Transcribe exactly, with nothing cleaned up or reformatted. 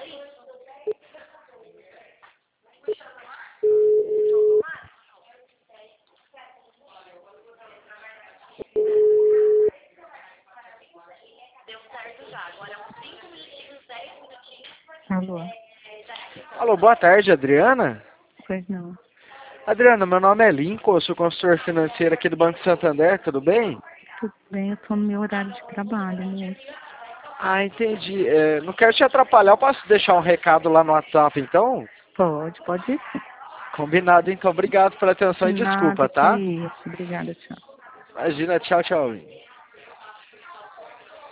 Alô? Alô, boa tarde, Adriana. Pois não. Adriana, meu nome é Lincoln, eu sou consultor financeiro aqui do Banco Santander, tudo bem? Tudo bem, eu tô no meu horário de trabalho, moço. Ah, entendi. É, não quero te atrapalhar, eu posso deixar um recado lá no WhatsApp, então? Pode, pode ir sim. Combinado, então. Obrigado pela atenção e Nada, desculpa, que tá? isso. Obrigada, tchau. Imagina, tchau, tchau.